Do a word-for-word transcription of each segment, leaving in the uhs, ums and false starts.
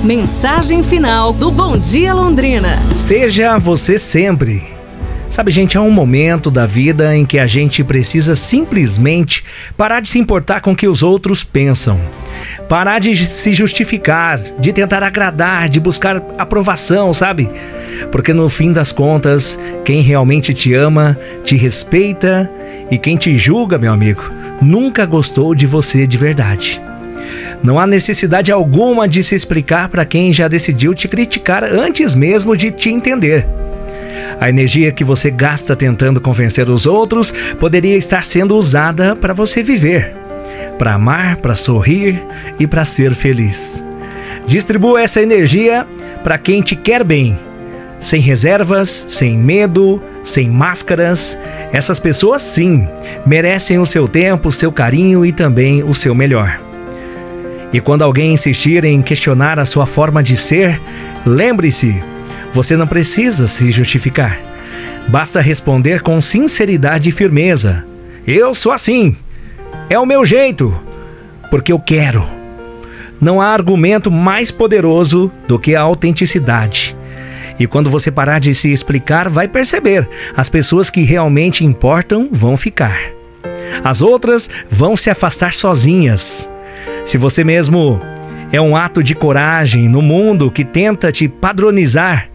Mensagem final do Bom Dia Londrina. Seja você sempre. Sabe, gente, há um momento da vida em que a gente precisa simplesmente parar de se importar com o que os outros pensam. Parar de se justificar, de tentar agradar, de buscar aprovação, sabe? Porque no fim das contas, quem realmente te ama, te respeita, e quem te julga, meu amigo, nunca gostou de você de verdade. Não há necessidade alguma de se explicar para quem já decidiu te criticar antes mesmo de te entender. A energia que você gasta tentando convencer os outros poderia estar sendo usada para você viver, para amar, para sorrir e para ser feliz. Distribua essa energia para quem te quer bem, sem reservas, sem medo, sem máscaras. Essas pessoas, sim, merecem o seu tempo, o seu carinho e também o seu melhor. E quando alguém insistir em questionar a sua forma de ser, lembre-se, você não precisa se justificar. Basta responder com sinceridade e firmeza. Eu sou assim. É o meu jeito. Porque eu quero. Não há argumento mais poderoso do que a autenticidade. E quando você parar de se explicar, vai perceber. As pessoas que realmente importam vão ficar. As outras vão se afastar sozinhas. Se você mesmo é um ato de coragem no mundo que tenta te padronizar,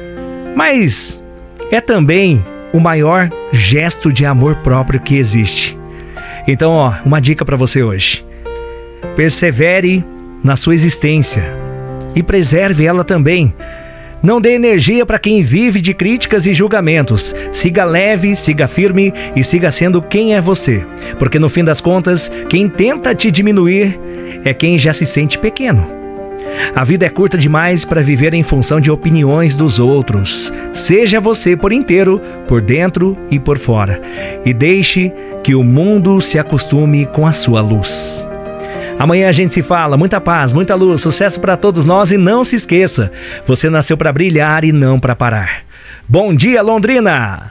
mas é também o maior gesto de amor próprio que existe. Então, ó, uma dica para você hoje. Persevere na sua existência e preserve ela também. Não dê energia para quem vive de críticas e julgamentos. Siga leve, siga firme e siga sendo quem é você. Porque no fim das contas, quem tenta te diminuir é quem já se sente pequeno. A vida é curta demais para viver em função de opiniões dos outros. Seja você por inteiro, por dentro e por fora. E deixe que o mundo se acostume com a sua luz. Amanhã a gente se fala. Muita paz, muita luz, sucesso para todos nós e não se esqueça, você nasceu para brilhar e não para parar. Bom dia, Londrina!